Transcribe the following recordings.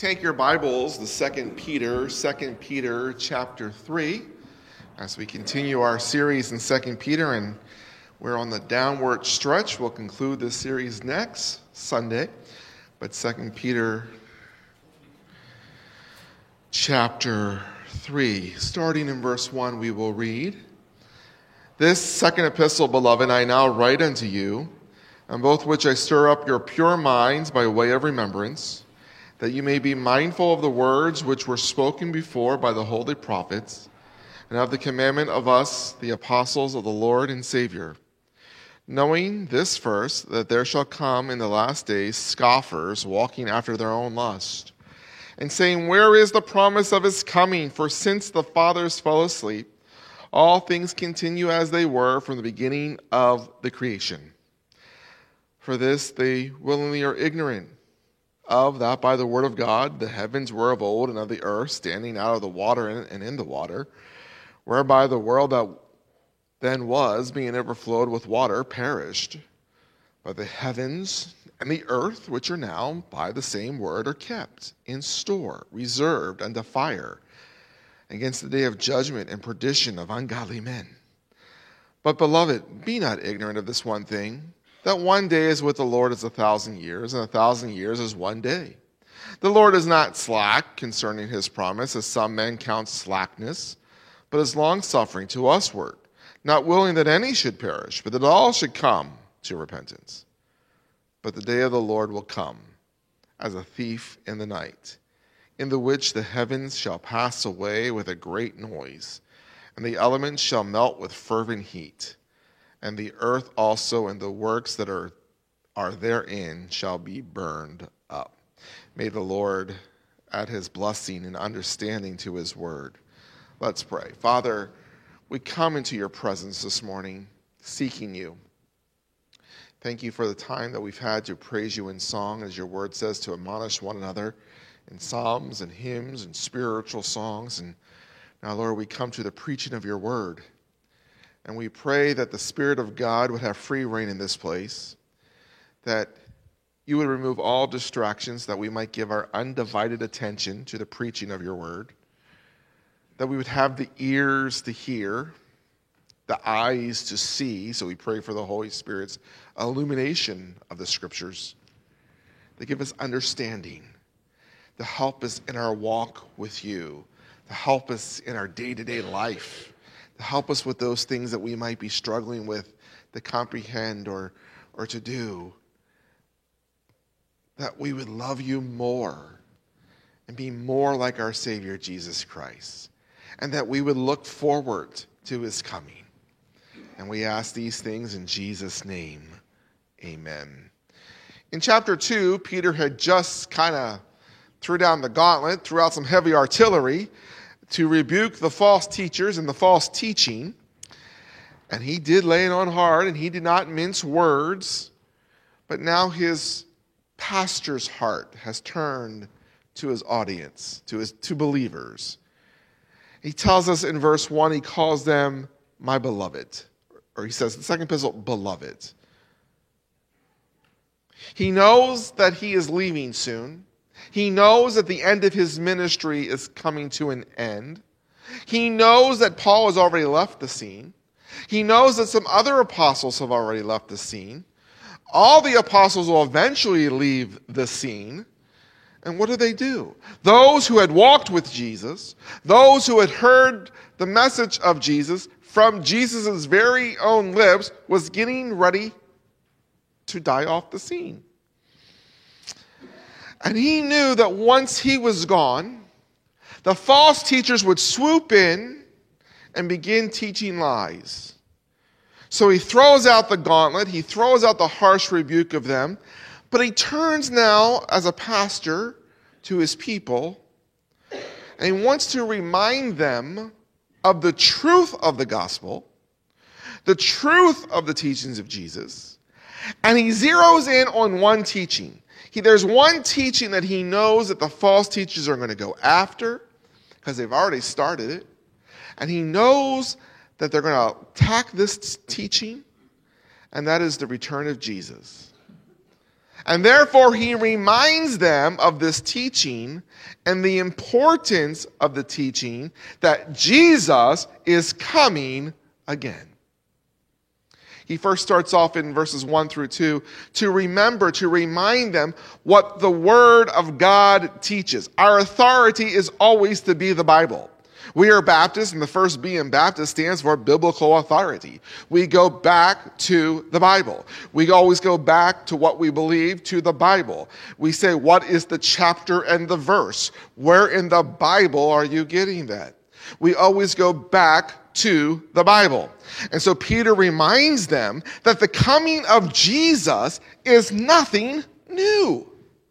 Take your Bibles, the Second Peter chapter 3, as we continue our series in 2 Peter, and we're on the downward stretch. We'll conclude this series next Sunday, but 2 Peter chapter 3, starting in verse 1, we will read, "This second epistle, beloved, I now write unto you, on both which I stir up your pure minds by way of remembrance, that you may be mindful of the words which were spoken before by the holy prophets, and of the commandment of us, the apostles of the Lord and Savior. Knowing this first, that there shall come in the last days scoffers, walking after their own lust, and saying, Where is the promise of his coming? For since the fathers fell asleep, all things continue as they were from the beginning of the creation. For this they willingly are ignorant of that by the word of God the heavens were of old, and of the earth standing out of the water and in the water, whereby the world that then was, being overflowed with water, perished. But the heavens and the earth, which are now by the same word, are kept in store, reserved unto fire, against the day of judgment and perdition of ungodly men. But, beloved, be not ignorant of this one thing, that one day is with the Lord as 1,000 years, and 1,000 years is one day. The Lord is not slack concerning his promise, as some men count slackness, but is longsuffering to usward, not willing that any should perish, but that all should come to repentance. But the day of the Lord will come as a thief in the night, in the which the heavens shall pass away with a great noise, and the elements shall melt with fervent heat, and the earth also and the works that are therein shall be burned up. May the Lord add his blessing and understanding to his word. Let's pray. Father, we come into your presence this morning, seeking you. Thank you for the time that we've had to praise you in song, as your word says, to admonish one another in psalms and hymns and spiritual songs. And now, Lord, we come to the preaching of your word. And we pray that the Spirit of God would have free reign in this place, that you would remove all distractions, that we might give our undivided attention to the preaching of your word, that we would have the ears to hear, the eyes to see. So we pray for the Holy Spirit's illumination of the Scriptures, to give us understanding, to help us in our walk with you, to help us in our day-to-day life, to help us with those things that we might be struggling with to comprehend or to do, that we would love you more and be more like our Savior, Jesus Christ, and that we would look forward to his coming. And we ask these things in Jesus' name. Amen. In chapter 2, Peter had just kind of threw down the gauntlet, threw out some heavy artillery to rebuke the false teachers and the false teaching. And he did lay it on hard, and he did not mince words. But now his pastor's heart has turned to his audience, to believers. He tells us in verse 1, he calls them my beloved. Or he says, the second epistle, beloved. He knows that he is leaving soon. He knows that the end of his ministry is coming to an end. He knows that Paul has already left the scene. He knows that some other apostles have already left the scene. All the apostles will eventually leave the scene. And what do? Those who had walked with Jesus, those who had heard the message of Jesus from Jesus' very own lips, was getting ready to die off the scene. And he knew that once he was gone, the false teachers would swoop in and begin teaching lies. So he throws out the gauntlet, he throws out the harsh rebuke of them, but he turns now as a pastor to his people, and he wants to remind them of the truth of the gospel, the truth of the teachings of Jesus, and he zeroes in on one teaching. There's one teaching that he knows that the false teachers are going to go after, because they've already started it. And he knows that they're going to attack this teaching, and that is the return of Jesus. And therefore, he reminds them of this teaching and the importance of the teaching that Jesus is coming again. He first starts off in verses 1 through 2 to remind them what the Word of God teaches. Our authority is always to be the Bible. We are Baptists, and the first B in Baptist stands for biblical authority. We go back to the Bible. We always go back to what we believe, to the Bible. We say, what is the chapter and the verse? Where in the Bible are you getting that? We always go back to the Bible. And so Peter reminds them that the coming of Jesus is nothing new.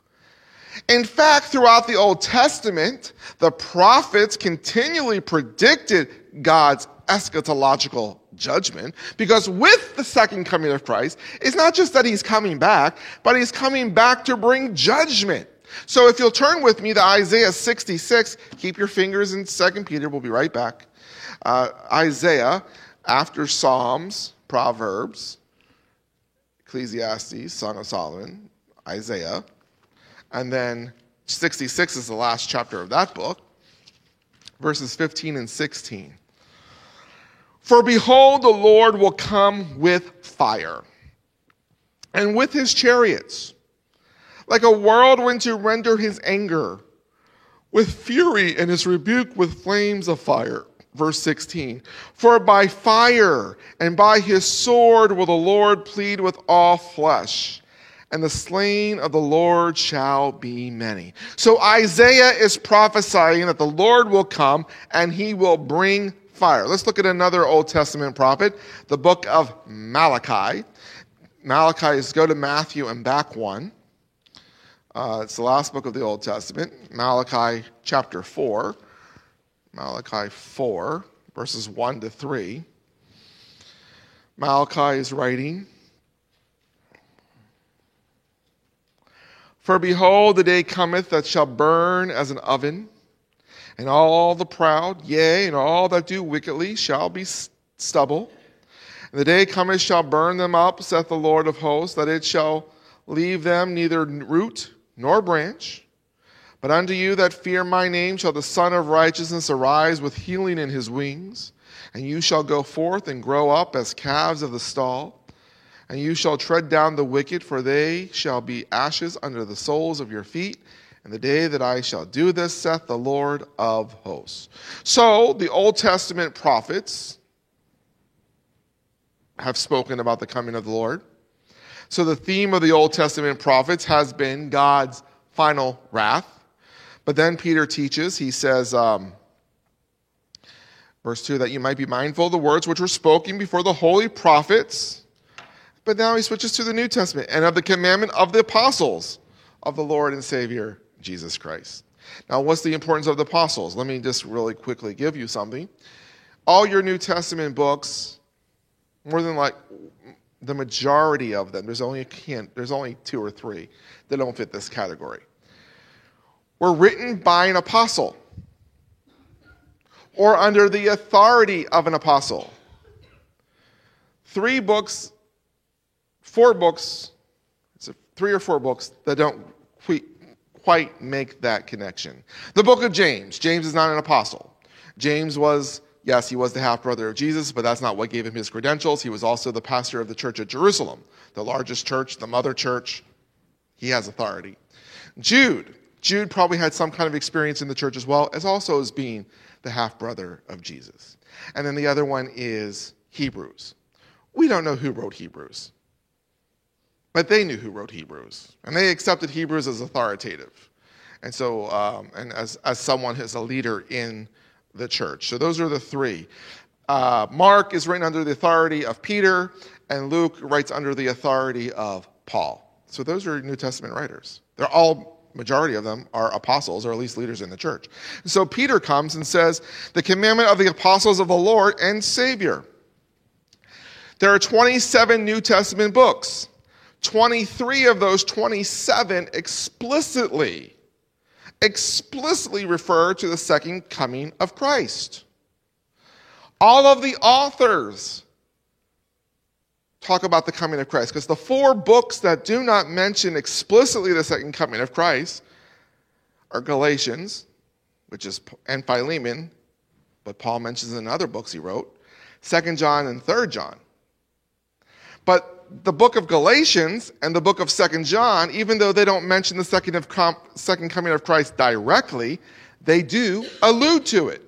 In fact, throughout the Old Testament, the prophets continually predicted God's eschatological judgment, because with the second coming of Christ, it's not just that he's coming back, but he's coming back to bring judgment. So if you'll turn with me to Isaiah 66, keep your fingers in 2 Peter, we'll be right back. Isaiah, after Psalms, Proverbs, Ecclesiastes, Song of Solomon, Isaiah, and then 66 is the last chapter of that book, verses 15 and 16. For behold, the Lord will come with fire, and with his chariots, like a whirlwind to render his anger, with fury and his rebuke with flames of fire. Verse 16, for by fire and by his sword will the Lord plead with all flesh, and the slain of the Lord shall be many. So Isaiah is prophesying that the Lord will come and he will bring fire. Let's look at another Old Testament prophet, the book of Malachi. Malachi is, go to Matthew and back one. It's the last book of the Old Testament, Malachi chapter 4. Malachi 4, verses 1 to 3. Malachi is writing, for behold, the day cometh that shall burn as an oven, and all the proud, yea, and all that do wickedly shall be stubble. And the day cometh shall burn them up, saith the Lord of hosts, that it shall leave them neither root nor branch. But unto you that fear my name shall the Son of Righteousness arise with healing in his wings. And you shall go forth and grow up as calves of the stall. And you shall tread down the wicked, for they shall be ashes under the soles of your feet. And the day that I shall do this, saith the Lord of hosts. So the Old Testament prophets have spoken about the coming of the Lord. So the theme of the Old Testament prophets has been God's final wrath. But then Peter teaches, he says, verse 2, that you might be mindful of the words which were spoken before the holy prophets. But now he switches to the New Testament, and of the commandment of the apostles of the Lord and Savior, Jesus Christ. Now, what's the importance of the apostles? Let me just really quickly give you something. All your New Testament books, more than like the majority of them, there's only 2 or 3 that don't fit this category, were written by an apostle or under the authority of an apostle. 3 books, 4 books, 3 or 4 books that don't quite make that connection. The book of James. James is not an apostle. James was, yes, he was the half-brother of Jesus, but that's not what gave him his credentials. He was also the pastor of the church at Jerusalem, the largest church, the mother church. He has authority. Jude probably had some kind of experience in the church as well, as also as being the half-brother of Jesus. And then the other one is Hebrews. We don't know who wrote Hebrews, but they knew who wrote Hebrews, and they accepted Hebrews as authoritative. And so, and as someone who's a leader in the church. So those are the 3. Mark is written under the authority of Peter, and Luke writes under the authority of Paul. So those are New Testament writers. They're all, majority of them are apostles, or at least leaders in the church. So Peter comes and says, the commandment of the apostles of the Lord and Savior. There are 27 New Testament books. 23 of those 27 explicitly refer to the second coming of Christ. All of the authors talk about the coming of Christ, because the 4 books that do not mention explicitly the second coming of Christ are Galatians, and Philemon, but Paul mentions in other books he wrote, 2 John and 3 John. But the book of Galatians and the book of 2 John, even though they don't mention the second coming of Christ directly, they do allude to it.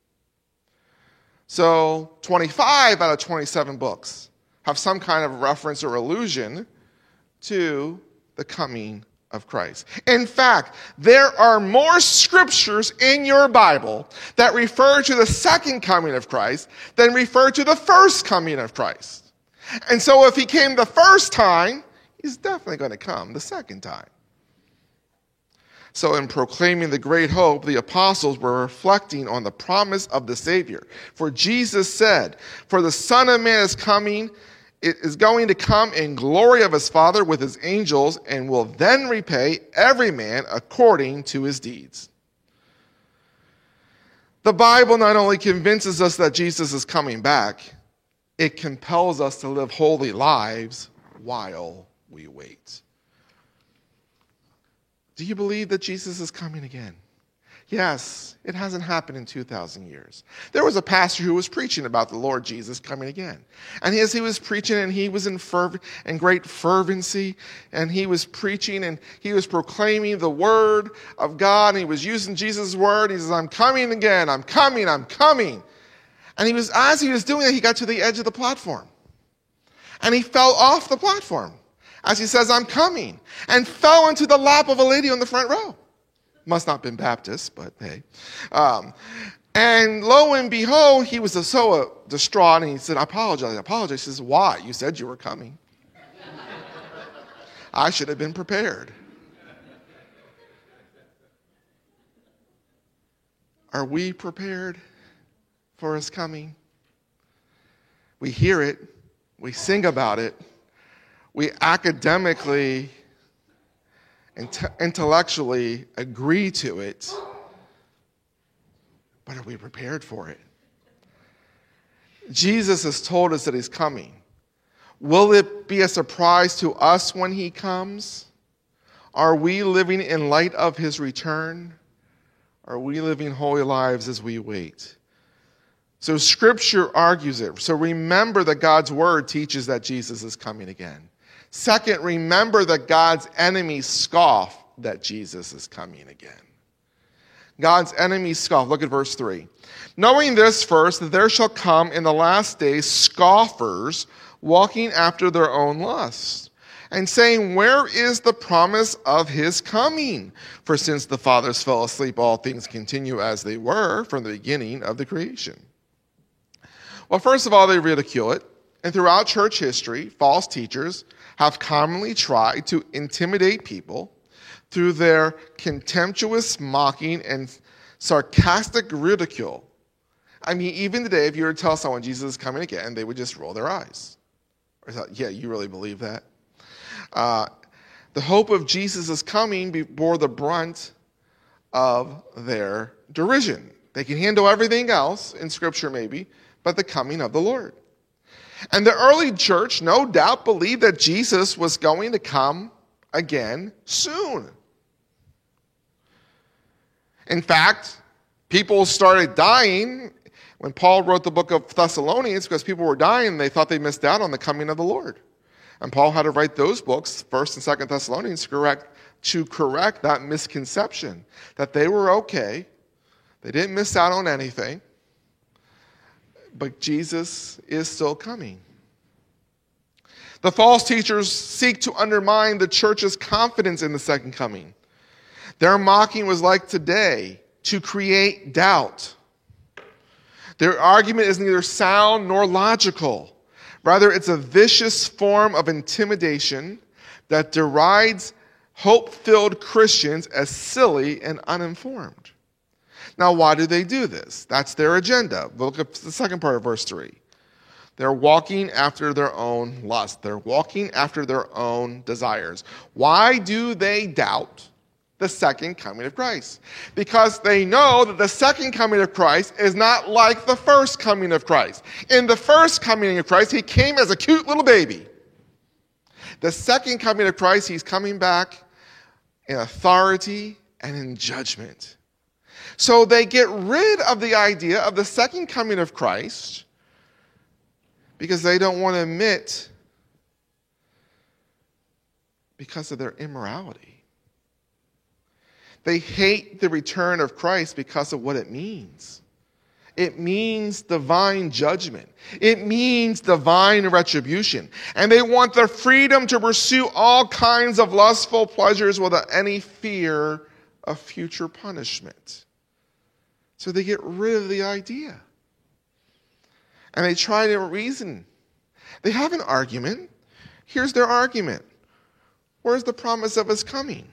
So 25 out of 27 books have some kind of reference or allusion to the coming of Christ. In fact, there are more scriptures in your Bible that refer to the second coming of Christ than refer to the first coming of Christ. And so if he came the first time, he's definitely going to come the second time. So in proclaiming the great hope, the apostles were reflecting on the promise of the Savior. For Jesus said, "For the Son of Man is going to come in glory of his Father with his angels, and will then repay every man according to his deeds." The Bible not only convinces us that Jesus is coming back, it compels us to live holy lives while we wait. Do you believe that Jesus is coming again? Yes, it hasn't happened in 2,000 years. There was a pastor who was preaching about the Lord Jesus coming again. And as he was preaching, and he was in great fervency, and he was preaching, and he was proclaiming the word of God, and he was using Jesus' word. He says, "I'm coming again, I'm coming, I'm coming." And as he was doing that, he got to the edge of the platform. And he fell off the platform as he says, "I'm coming," and fell into the lap of a lady on the front row. Must not have been Baptist, but hey. And lo and behold, he was so distraught, and he said, I apologize. He says, "Why? You said you were coming. I should have been prepared." Are we prepared for his coming? We hear it, we sing about it, we academically, intellectually agree to it, but are we prepared for it? Jesus has told us that he's coming. Will it be a surprise to us when he comes? Are we living in light of his return? Are we living holy lives as we wait? So Scripture argues it. So remember that God's word teaches that Jesus is coming again. Second, remember that God's enemies scoff that Jesus is coming again. God's enemies scoff. Look at verse 3. "Knowing this first, that there shall come in the last days scoffers, walking after their own lusts, and saying, where is the promise of his coming? For since the fathers fell asleep, all things continue as they were from the beginning of the creation." Well, first of all, they ridicule it. And throughout church history, false teachers have commonly tried to intimidate people through their contemptuous mocking and sarcastic ridicule. I mean, even today, if you were to tell someone Jesus is coming again, they would just roll their eyes. Or thought, "Yeah, you really believe that?" The hope of Jesus is coming bore the brunt of their derision. They can handle everything else in Scripture maybe, but the coming of the Lord. And the early church, no doubt, believed that Jesus was going to come again soon. In fact, people started dying when Paul wrote the book of Thessalonians because people were dying and they thought they missed out on the coming of the Lord. And Paul had to write those books, 1st and 2nd Thessalonians, to correct that misconception, that they were okay, they didn't miss out on anything, but Jesus is still coming. The false teachers seek to undermine the church's confidence in the second coming. Their mocking was like today, to create doubt. Their argument is neither sound nor logical. Rather, it's a vicious form of intimidation that derides hope-filled Christians as silly and uninformed. Now, why do they do this? That's their agenda. Look at the second part of verse 3. They're walking after their own lust. They're walking after their own desires. Why do they doubt the second coming of Christ. Because they know that the second coming of Christ is not like the first coming of Christ. In the first coming of Christ, he came as a cute little baby. The second coming of Christ, he's coming back in authority and in judgment. So they get rid of the idea of the second coming of Christ because they don't want to admit because of their immorality. They hate the return of Christ because of what it means. It means divine judgment. It means divine retribution. And they want the freedom to pursue all kinds of lustful pleasures without any fear of future punishment. So they get rid of the idea. And they try to reason. They have an argument. Here's their argument. Where's the promise of his coming?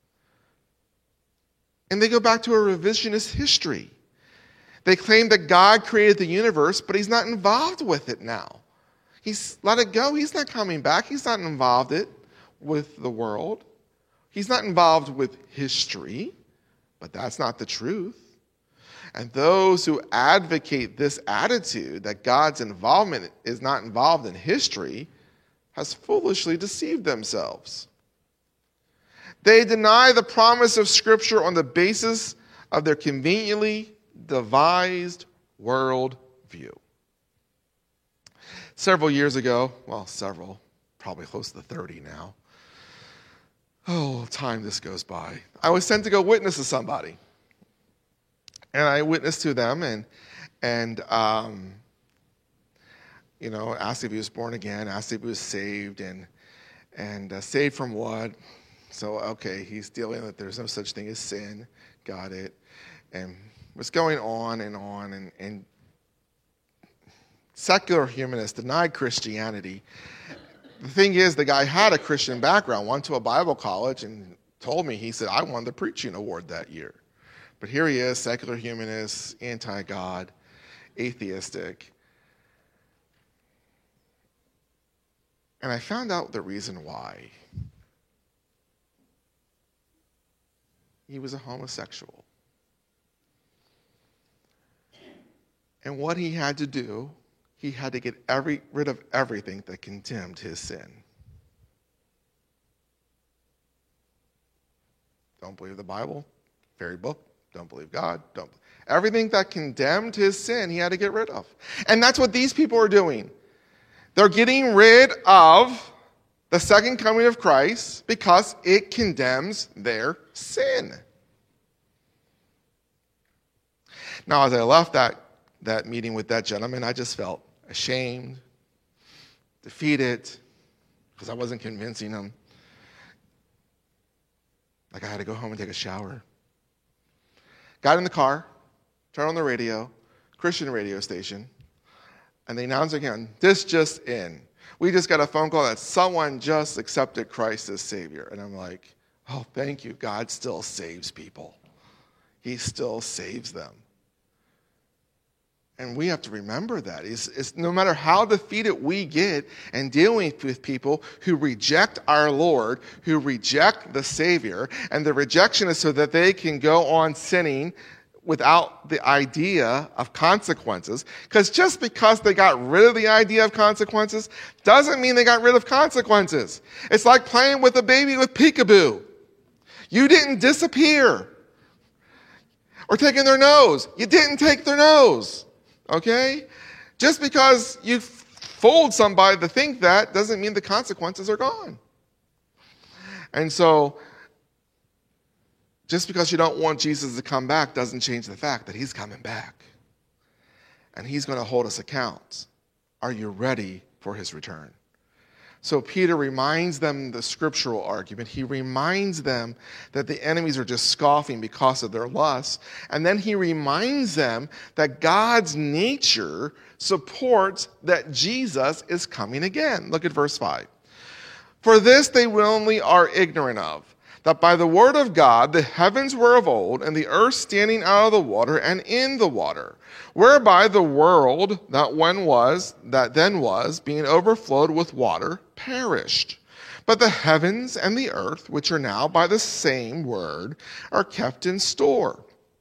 And they go back to a revisionist history. They claim that God created the universe, but he's not involved with it now. He's let it go. He's not coming back. He's not involved with the world. He's not involved with history, but that's not the truth. And those who advocate this attitude that God's involvement is not involved in history has foolishly deceived themselves. They deny the promise of Scripture on the basis of their conveniently devised world view. Several years ago, probably close to 30 now. Oh, time this goes by. I was sent to go witness to somebody. And I witnessed to them and asked if he was born again, asked if he was saved, and saved from what? So, okay, he's dealing that there's no such thing as sin. Got it. And was going on, and secular humanists denied Christianity. The thing is, the guy had a Christian background, went to a Bible college, and told me, he said, I won the preaching award that year. But here he is, secular humanist, anti-God, atheistic. And I found out the reason why. He was a homosexual. And what he had to do, he had to get rid of everything that condemned his sin. Don't believe the Bible, fairy book. Don't believe God. Everything that condemned his sin, he had to get rid of. And that's what these people are doing. They're getting rid of the second coming of Christ because it condemns their sin. Now, as I left that meeting with that gentleman, I just felt ashamed, defeated, because I wasn't convincing him. Like I had to go home and take a shower. Got in the car, turned on the radio, Christian radio station, and they announced again, this just in. We just got a phone call that someone just accepted Christ as Savior. And I'm like, oh, thank you. God still saves people. He still saves them. And we have to remember that. It's no matter how defeated we get in dealing with people who reject our Lord, who reject the Savior, and the rejection is so that they can go on sinning without the idea of consequences. Because just because they got rid of the idea of consequences doesn't mean they got rid of consequences. It's like playing with a baby with peekaboo. You didn't disappear. Or taking their nose. You didn't take their nose. Okay? Just because you fooled somebody to think that doesn't mean the consequences are gone. And so, just because you don't want Jesus to come back doesn't change the fact that he's coming back. And he's going to hold us account. Are you ready for his return? So Peter reminds them the scriptural argument. He reminds them that the enemies are just scoffing because of their lusts. And then he reminds them that God's nature supports that Jesus is coming again. Look at verse 5. For this they willingly are ignorant of, that by the word of God the heavens were of old, and the earth standing out of the water and in the water, whereby the world that then was, being overflowed with water, perished. But the heavens and the earth, which are now by the same word, are kept in store,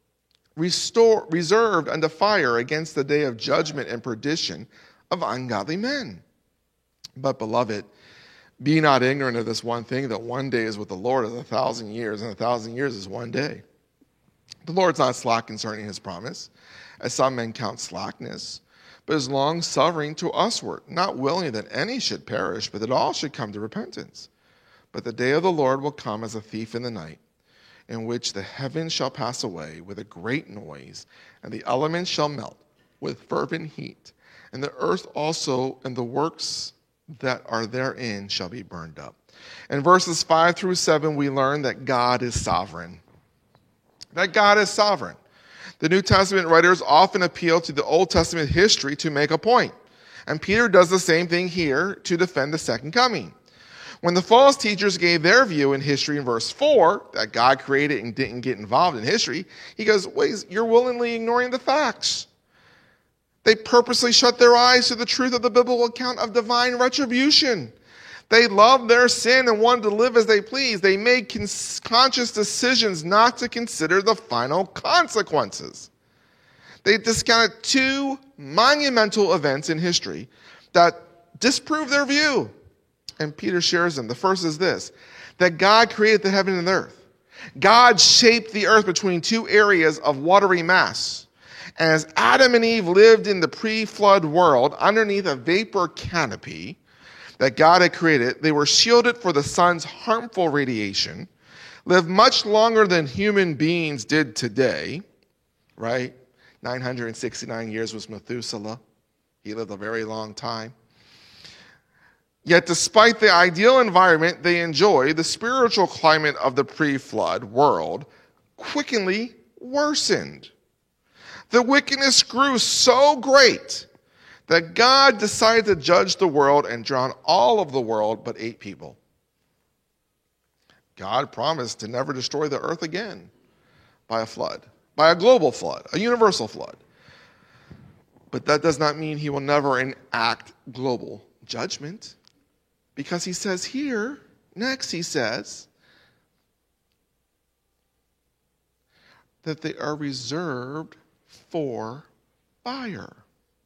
reserved unto fire against the day of judgment and perdition of ungodly men. But, beloved, be not ignorant of this one thing, that one day is with the Lord as 1,000 years, and 1,000 years is one day. The Lord's not slack concerning his promise, as some men count slackness, but is long-suffering to usward, not willing that any should perish, but that all should come to repentance. But the day of the Lord will come as a thief in the night, in which the heavens shall pass away with a great noise, and the elements shall melt with fervent heat, and the earth also and the works that are therein shall be burned up. In verses 5 through 7, we learn that God is sovereign. That God is sovereign. The New Testament writers often appeal to the Old Testament history to make a point. And Peter does the same thing here to defend the second coming. When the false teachers gave their view in history in verse 4, that God created and didn't get involved in history, he goes, wait, you're willingly ignoring the facts. They purposely shut their eyes to the truth of the biblical account of divine retribution. They loved their sin and wanted to live as they pleased. They made conscious decisions not to consider the final consequences. They discounted two monumental events in history that disprove their view. And Peter shares them. The first is this, that God created the heaven and earth. God shaped the earth between two areas of watery mass. And as Adam and Eve lived in the pre-flood world underneath a vapor canopy that God had created, they were shielded for the sun's harmful radiation, lived much longer than human beings did today, right? 969 years was Methuselah. He lived a very long time. Yet despite the ideal environment they enjoyed, the spiritual climate of the pre-flood world quickly worsened. The wickedness grew so great that God decided to judge the world and drown all of the world but 8 people. God promised to never destroy the earth again by a flood, by a global flood, a universal flood. But that does not mean he will never enact global judgment, because he says here, next he says, that they are reserved for fire.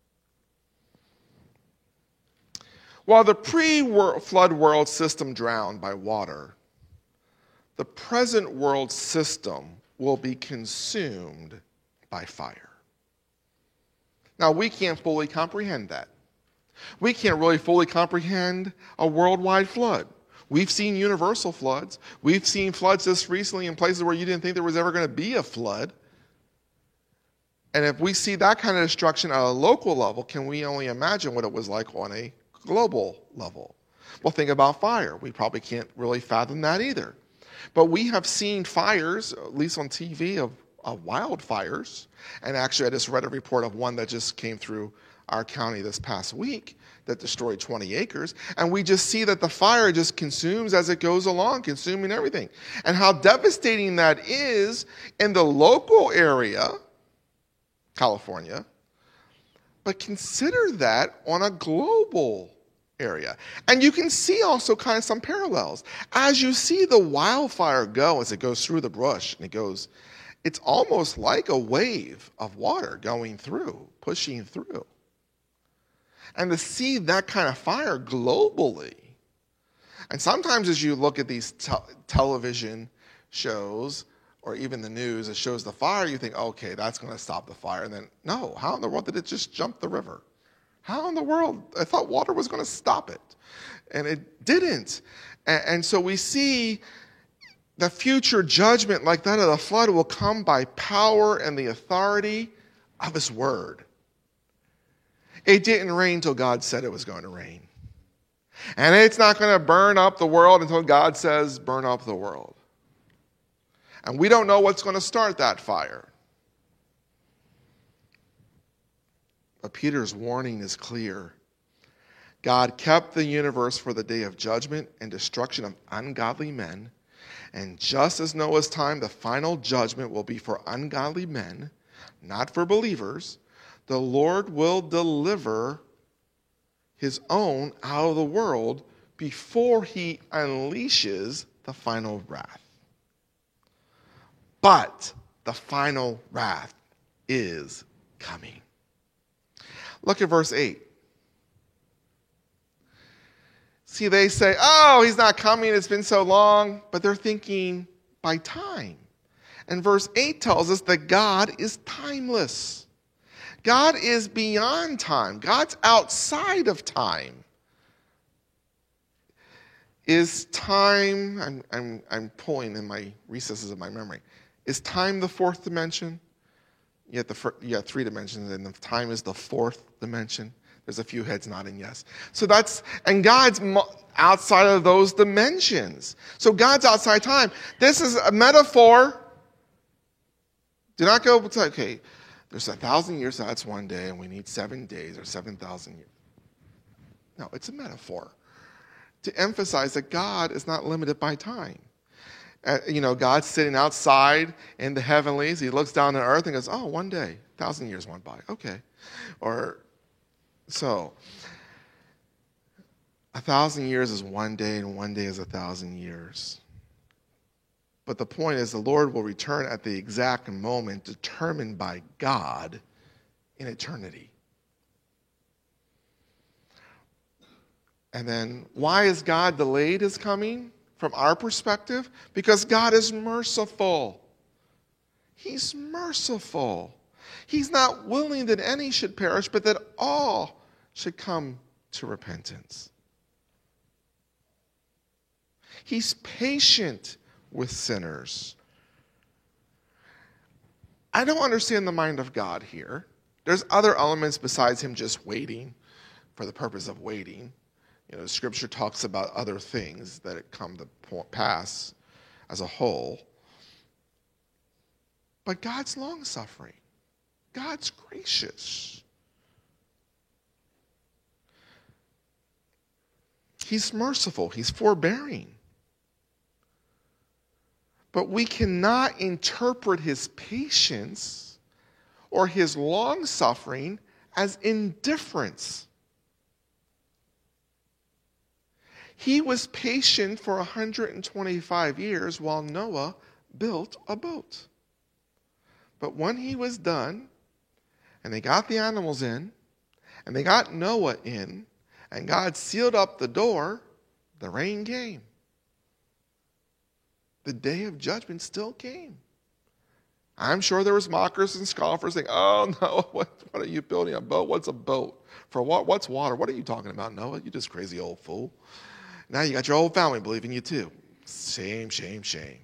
While the pre-flood world system drowned by water, the present world system will be consumed by fire. Now, we can't fully comprehend that. We can't really fully comprehend a worldwide flood. We've seen universal floods. We've seen floods just recently in places where you didn't think there was ever going to be a flood. And if we see that kind of destruction at a local level, can we only imagine what it was like on a global level? Well, think about fire. We probably can't really fathom that either. But we have seen fires, at least on TV, of wildfires. And actually, I just read a report of one that just came through our county this past week that destroyed 20 acres. And we just see that the fire just consumes as it goes along, consuming everything. And how devastating that is in the local area, California. But consider that on a global area. And you can see also kind of some parallels. As you see the wildfire go, as it goes through the brush, and it's almost like a wave of water going through, pushing through. And to see that kind of fire globally. And sometimes as you look at these television shows, or even the news, it shows the fire, you think, okay, that's going to stop the fire. And then, no, how in the world did it just jump the river? How in the world? I thought water was going to stop it. And it didn't. And so we see the future judgment like that of the flood will come by power and the authority of his word. It didn't rain until God said it was going to rain. And it's not going to burn up the world until God says, burn up the world. And we don't know what's going to start that fire. But Peter's warning is clear. God kept the universe for the day of judgment and destruction of ungodly men. And just as Noah's time, the final judgment will be for ungodly men, not for believers. The Lord will deliver his own out of the world before he unleashes the final wrath. But the final wrath is coming. Look at verse 8. See, they say, oh, he's not coming, it's been so long, but they're thinking by time. And verse 8 tells us that God is timeless. God is beyond time. God's outside of time. Is time, I'm pulling in my recesses of my memory. Is time the fourth dimension? You have three dimensions, and time is the fourth dimension. There's a few heads nodding yes. So and God's outside of those dimensions. So God's outside time. This is a metaphor. Do not go, okay, there's 1,000 years, so that's one day, and we need 7 days or 7,000 years. No, it's a metaphor to emphasize that God is not limited by time. God's sitting outside in the heavenlies. He looks down on earth and goes, oh, one day, 1,000 years went by. Okay. So 1,000 years is one day, and one day is 1,000 years. But the point is, the Lord will return at the exact moment determined by God in eternity. And then, why is God delayed his coming? From our perspective, because God is merciful. He's merciful. He's not willing that any should perish, but that all should come to repentance. He's patient with sinners. I don't understand the mind of God here. There's other elements besides him just waiting for the purpose of waiting. Scripture talks about other things that come to pass as a whole. But God's long-suffering. God's gracious. He's merciful. He's forbearing. But we cannot interpret his patience or his long-suffering as indifference. He was patient for 125 years while Noah built a boat. But when he was done, and they got the animals in, and they got Noah in, and God sealed up the door, the rain came. The day of judgment still came. I'm sure there was mockers and scoffers saying, oh, Noah, what are you building a boat? What's a boat? For what? What's water? What are you talking about, Noah? You just crazy old fool. Now you got your whole family believing you too. Shame, shame, shame.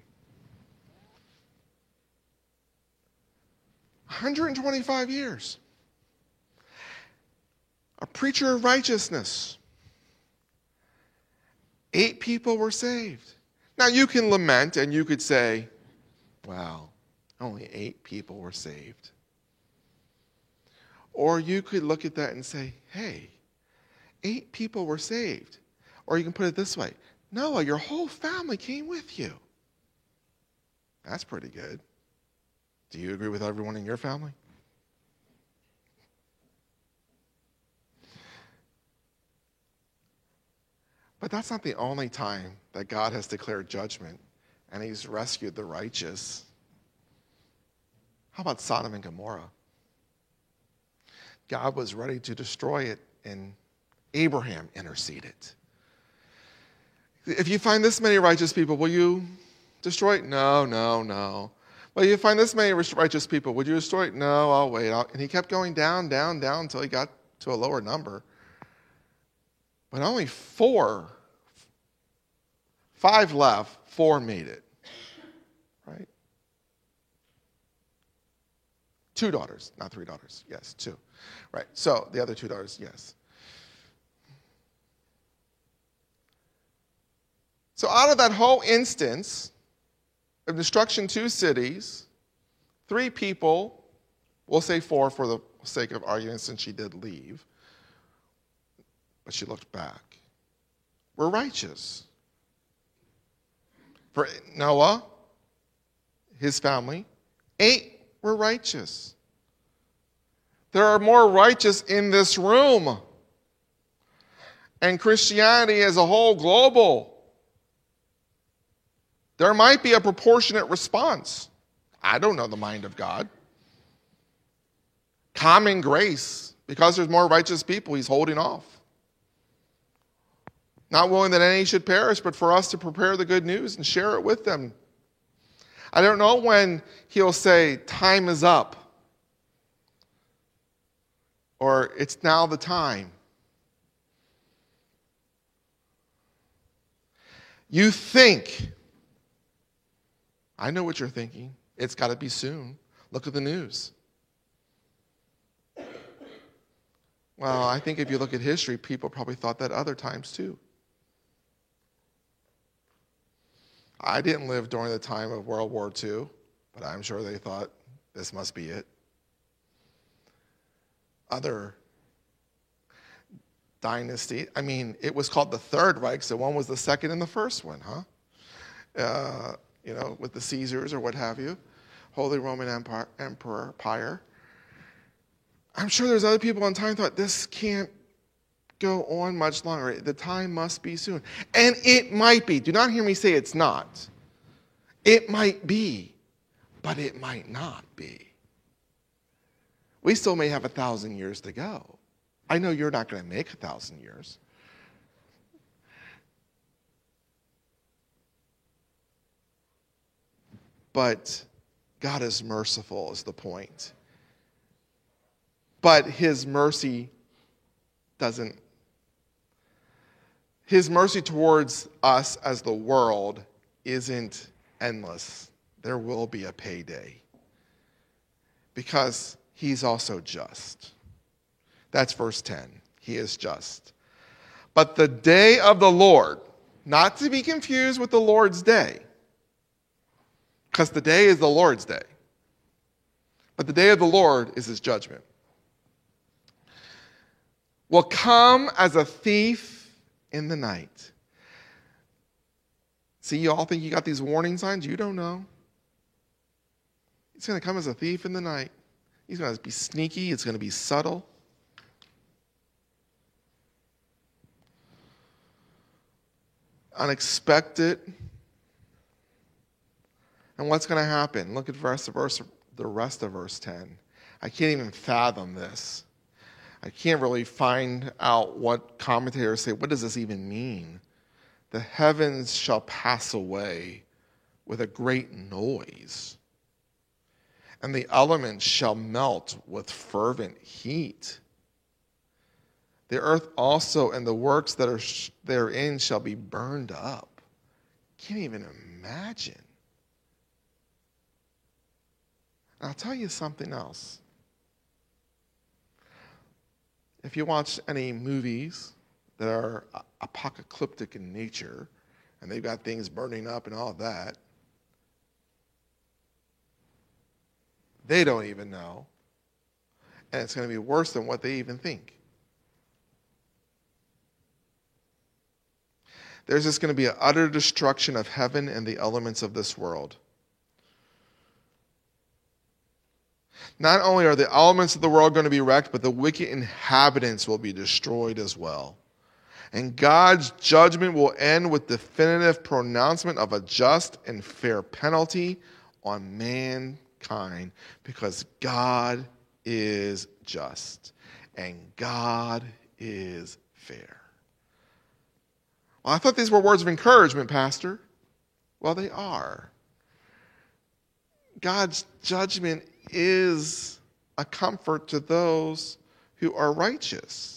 125 years. A preacher of righteousness. 8 people were saved. Now you can lament and you could say, wow, only 8 people were saved. Or you could look at that and say, hey, 8 people were saved. Or you can put it this way, Noah, your whole family came with you. That's pretty good. Do you agree with everyone in your family? But that's not the only time that God has declared judgment and he's rescued the righteous. How about Sodom and Gomorrah? God was ready to destroy it and Abraham interceded. If you find this many righteous people, will you destroy it? No. Well, you find this many righteous people, would you destroy it? No, I'll wait. And he kept going down until he got to a lower number. But only 5 left, 4 made it. Right? 2 daughters, not 3 daughters. Yes, 2. Right. So the other 2 daughters, yes. So out of that whole instance of destruction 2 cities, 3 people, we'll say 4 for the sake of argument since she did leave, but she looked back, were righteous. For Noah, his family, 8 were righteous. There are more righteous in this room. and Christianity as a whole global, there might be a proportionate response. I don't know the mind of God. Common grace, because there's more righteous people, he's holding off. Not willing that any should perish, but for us to prepare the good news and share it with them. I don't know when he'll say, time is up, or it's now the time. You think, I know what you're thinking, it's got to be soon. Look at the news. Well, I think if you look at history, people probably thought that other times too. I didn't live during the time of World War II, but I'm sure they thought this must be it. Other dynasty, it was called the Third Reich, so one was the second and the first one, huh? With the Caesars or what have you, Holy Roman Empire. I'm sure there's other people in time thought this can't go on much longer. The time must be soon. And it might be. Do not hear me say it's not. It might be, but it might not be. We still may have 1,000 years to go. I know you're not going to make 1,000 years. But God is merciful is the point. But his mercy towards us as the world isn't endless. There will be a payday. Because he's also just. That's verse 10. He is just. But the day of the Lord, not to be confused with the Lord's day, because the day is the Lord's day. But the day of the Lord is his judgment. Will come as a thief in the night. See, you all think you got these warning signs? You don't know. He's going to come as a thief in the night. He's going to be sneaky. It's going to be subtle. Unexpected. And what's going to happen? Look at the rest of verse 10. I can't even fathom this. I can't really find out what commentators say. What does this even mean? The heavens shall pass away with a great noise, and the elements shall melt with fervent heat. The earth also and the works that are therein shall be burned up. Can't even imagine. And I'll tell you something else. If you watch any movies that are apocalyptic in nature, and they've got things burning up and all of that, they don't even know. And it's going to be worse than what they even think. There's just going to be an utter destruction of heaven and the elements of this world. Not only are the elements of the world going to be wrecked, but the wicked inhabitants will be destroyed as well. And God's judgment will end with definitive pronouncement of a just and fair penalty on mankind, because God is just and God is fair. Well, I thought these were words of encouragement, Pastor. Well, they are. God's judgment is a comfort to those who are righteous.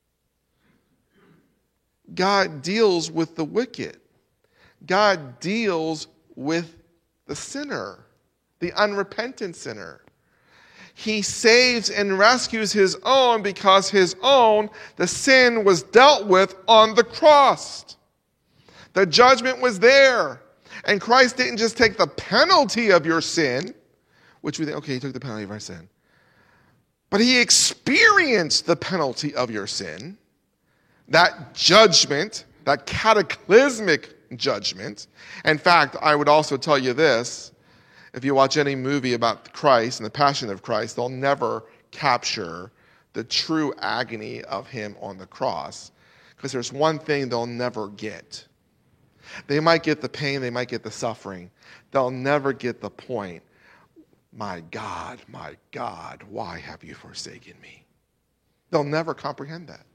God deals with the wicked. God deals with the sinner, the unrepentant sinner. He saves and rescues his own because his own, the sin, was dealt with on the cross. The judgment was there. And Christ didn't just take the penalty of your sin, which we think, okay, he took the penalty of our sin. But he experienced the penalty of your sin, that judgment, that cataclysmic judgment. In fact, I would also tell you this, if you watch any movie about Christ and the Passion of Christ, they'll never capture the true agony of him on the cross. Because there's one thing they'll never get. They might get the pain, they might get the suffering. They'll never get the point. My God, why have you forsaken me? They'll never comprehend that.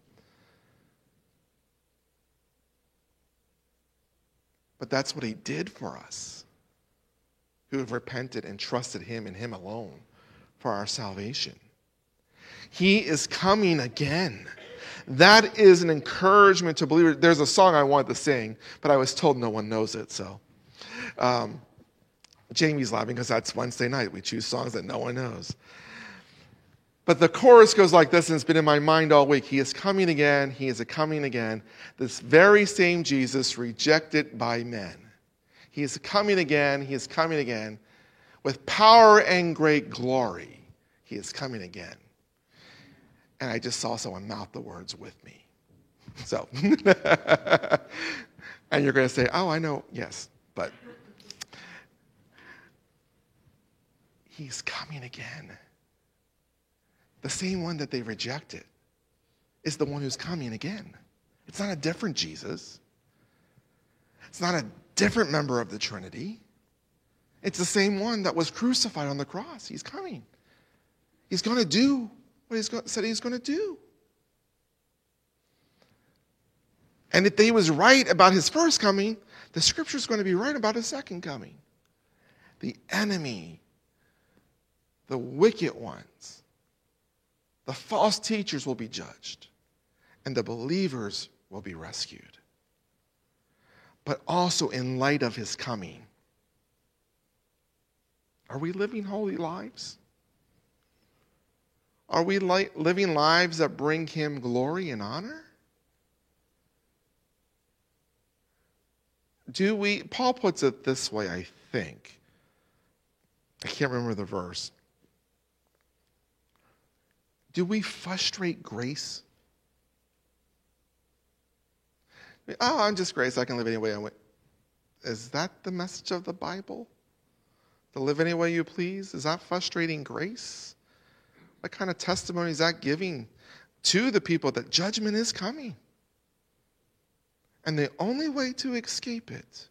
But that's what he did for us, who have repented and trusted him and him alone for our salvation. He is coming again. That is an encouragement to believers. There's a song I wanted to sing, but I was told no one knows it. So Jamie's laughing because that's Wednesday night. We choose songs that no one knows. But the chorus goes like this, and it's been in my mind all week. He is coming again. He is coming again. This very same Jesus rejected by men. He is coming again. He is coming again. With power and great glory, he is coming again. And I just saw someone mouth the words with me. So, and you're going to say, oh, I know. Yes, but he's coming again. The same one that they rejected is the one who's coming again. It's not a different Jesus. It's not a different member of the Trinity. It's the same one that was crucified on the cross. He's coming. He's going to do what he said he's going to do. And if he was right about his first coming, the scripture is going to be right about his second coming. The enemy, the wicked ones, the false teachers will be judged, and the believers will be rescued. But also in light of his coming, are we living holy lives? Are we living lives that bring him glory and honor? Paul puts it this way, I think. I can't remember the verse. Do we frustrate grace? Oh, I'm just grace. I can live any way I want. Is that the message of the Bible? To live any way you please? Is that frustrating grace? What kind of testimony is that giving to the people that judgment is coming? And the only way to escape it.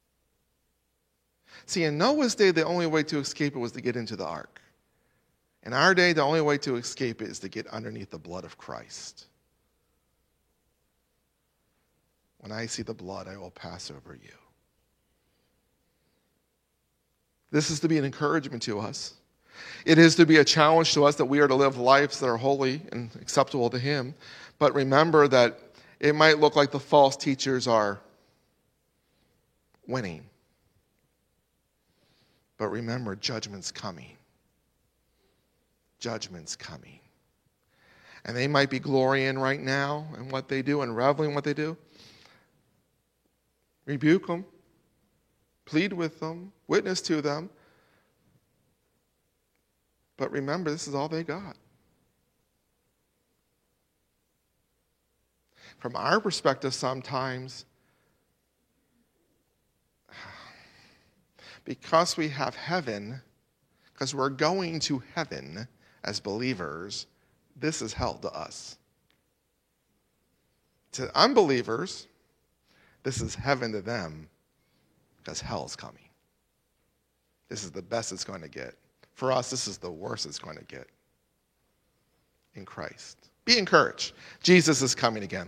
See, in Noah's day, the only way to escape it was to get into the ark. In our day, the only way to escape it is to get underneath the blood of Christ. When I see the blood, I will pass over you. This is to be an encouragement to us. It is to be a challenge to us that we are to live lives that are holy and acceptable to him. But remember that it might look like the false teachers are winning. But remember, judgment's coming. Judgment's coming. And they might be glorying right now in what they do and reveling in what they do. Rebuke them. Plead with them. Witness to them. But remember, this is all they got. From our perspective, sometimes, because we have heaven, because we're going to heaven as believers, this is hell to us. To unbelievers, this is heaven to them, because hell's coming. This is the best it's going to get. For us, this is the worst it's going to get in Christ. Be encouraged. Jesus is coming again.